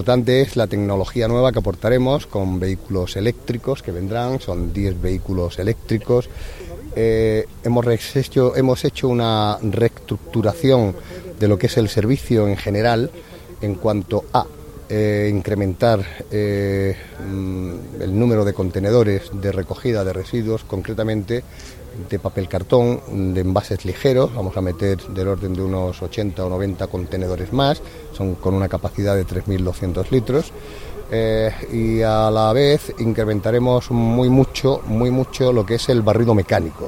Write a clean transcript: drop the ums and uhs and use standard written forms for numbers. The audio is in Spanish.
importante es la tecnología nueva que aportaremos con vehículos eléctricos que vendrán, son 10 vehículos eléctricos. Hemos hecho una reestructuración de lo que es el servicio en general en cuanto a incrementar el número de contenedores de recogida de residuos, concretamente de papel cartón, de envases ligeros. Vamos a meter del orden de unos 80 o 90 contenedores más, son con una capacidad de 3.200 litros. Y a la vez incrementaremos muy mucho lo que es el barrido mecánico.